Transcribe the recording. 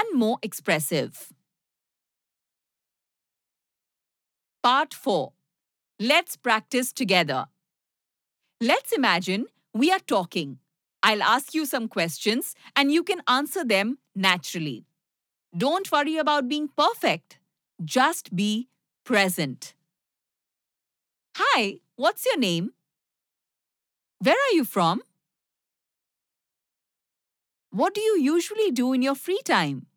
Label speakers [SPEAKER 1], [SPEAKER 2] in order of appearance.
[SPEAKER 1] one more expressive. Part 4. Let's practice together. Let's imagine we are talking. I'll ask you some questions and you can answer them naturally. Don't worry about being perfect. Just be present. Hi, what's your name? Where are you from? What do you usually do in your free time?